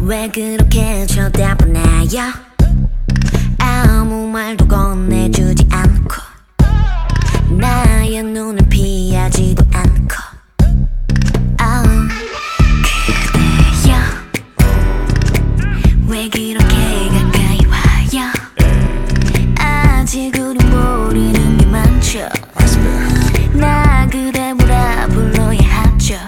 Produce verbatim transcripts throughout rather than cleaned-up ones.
왜 그렇게 쳐다보나요? 아무 말도 건네주지 않고 나의 눈을 피하지도 않고 oh, 그대여 왜 그렇게 가까이 와요? 아직 우리 모르는 게 많죠. 나 그대 뭐라 불러야 하죠.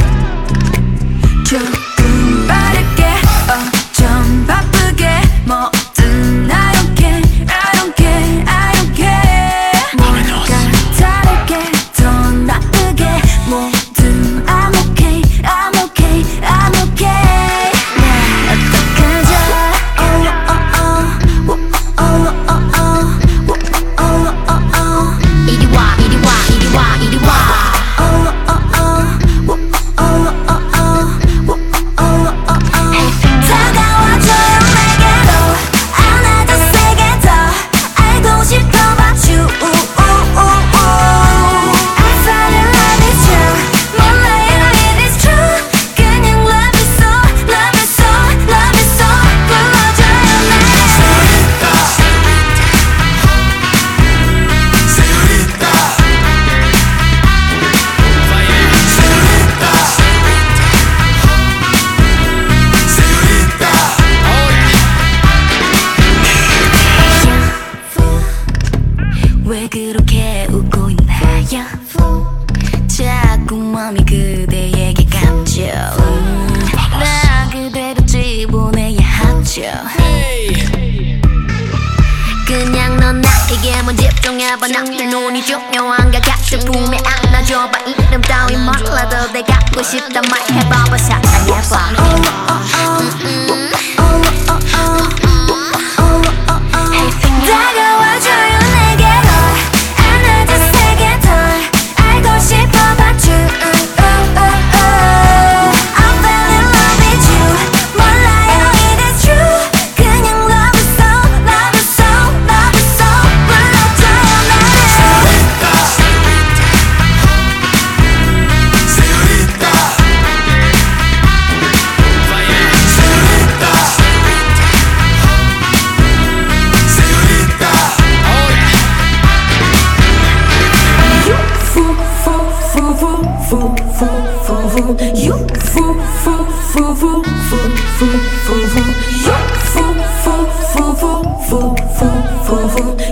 조금 빠르게 어, 좀 바쁘게 뭐든 I don't care I don't care I don't care 뭔가 다르게 더 나쁘게 뭐든 I'm okay I'm okay I'm okay 나 어떡하죠 oh, oh, oh, oh, oh, oh, oh, oh, oh, oh. 이리 와 이리 와 이리 와 이리 와 oh, oh, oh, oh, oh, oh, oh. 왜 그렇게 웃고 있나요? 자꾸 맘이 그대에게 갔죠. 음, 나 그대로 집어내야 하죠. 그냥 넌 나에게만 집중해봐. 나의 눈이 중요한 게 같은 품에 안아줘봐. 이름 따위 몰라도 내 갖고 싶단 말 해봐봐. 사랑해봐. 다가와줘요 내게로 안아줘 세게 더 알고 싶어봐 주 I'm fell in love with you 몰라요 it is true 그냥 love it so love it so love it so 불러줘요 나를 You fool, fool, fool, fool, fool, fool, fool, fool. You fool, fool, fool, fool, fool, fool, fool, fool.